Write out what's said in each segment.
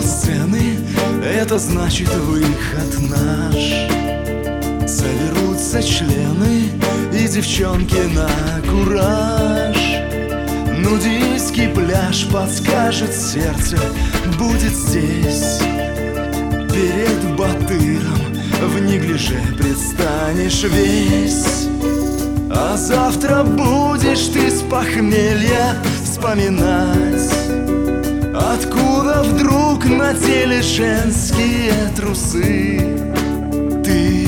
сцены, это значит выход наш. Соберутся члены и девчонки на кураж. Нудистский пляж подскажет сердце, будет здесь. Перед Батыром в неглиже предстанешь весь. А завтра будешь ты с похмелья вспоминать, откуда вдруг на теле женские трусы. Ты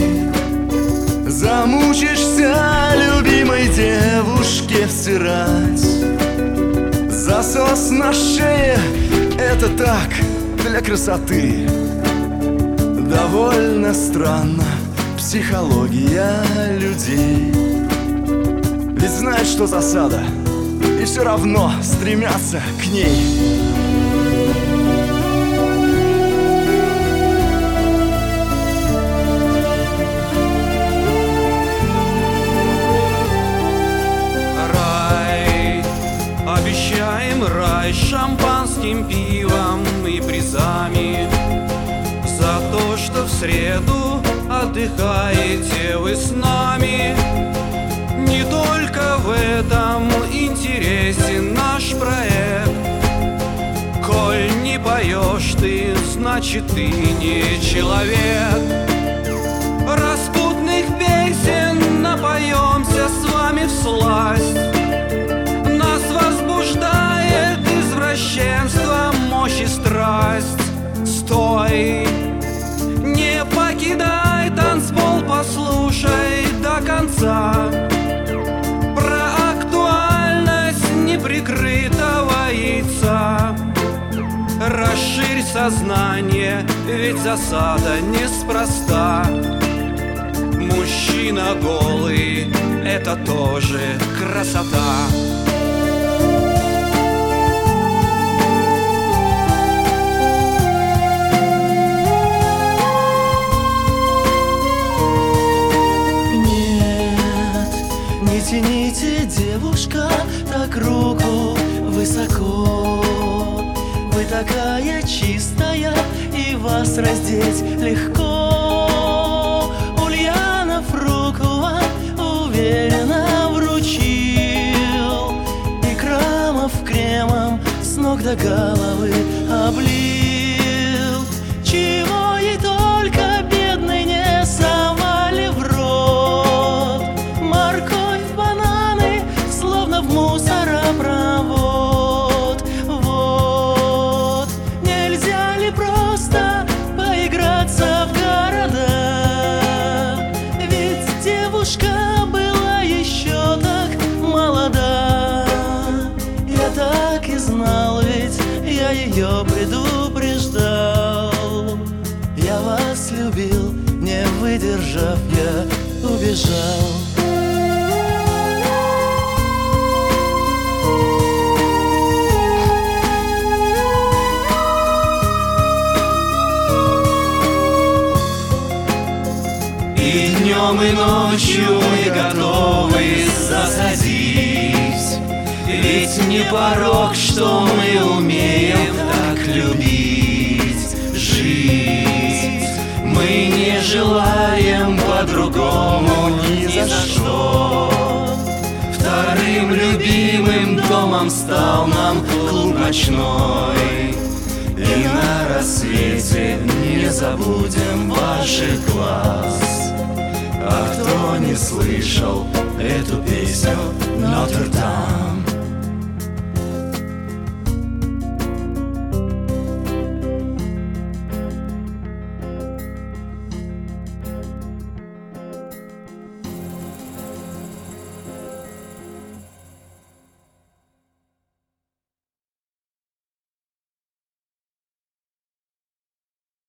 замучишься любимой девушке всирать. Засос на шее — это так, для красоты. Довольно странно психология людей. Ведь знают, что засада, и все равно стремятся к ней. Обещаем рай с шампанским пивом и призами за то, что в среду отдыхаете вы с нами. Не только в этом интересен наш проект. Коль не поешь ты, значит ты не человек. Распутных песен напоемся с вами всласть. Нас возбуждает извращенство, мощь и страсть. Стой, не покидай танцпол, послушай до конца про актуальность неприкрытого яйца. Расширь сознание, ведь засада неспроста. Мужчина голый — это тоже красота. Тяните, девушка, так руку высоко. Вы такая чистая, и вас раздеть легко. Ульянов руку вам уверенно вручил, и Крамов кремом с ног до головы облил. Чего ей только бедной не совали в рот. Морковь, бананы, словно в мусоропровод. Вот, нельзя ли просто поиграться в города? Ведь девушка была еще так молода. Я так и знал, ведь я ее предупреждал. Я вас любил, не выдержав, я убежал. И днем, и ночью мы готовы засадить. Ведь не порок, что мы умеем так любить, жить. Мы не желаем по-другому ни за что. Вторым любимым домом стал нам клуб ночной. И на рассвете не забудем ваших глаз. А кто не слышал эту песню Нотр-Дам?